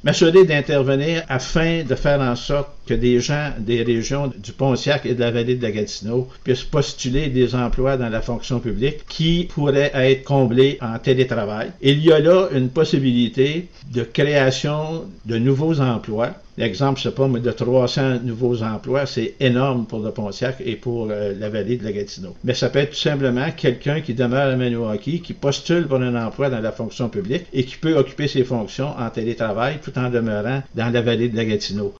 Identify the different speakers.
Speaker 1: m'assurer d'intervenir afin de faire en sorte que des gens des régions du Pontiac et de la vallée de la Gatineau puissent postuler des emplois dans la fonction publique qui pourraient être comblés en télétravail. Il y a là une possibilité de création de nouveaux emplois. L'exemple, je ne sais pas, mais de 300 nouveaux emplois, c'est énorme pour le Pontiac et pour la vallée de la Gatineau. Mais ça peut être tout simplement quelqu'un qui demeure à Maniwaki, qui postule pour un emploi dans la fonction publique et qui peut occuper ses fonctions en télétravail tout en demeurant dans la vallée de la Gatineau.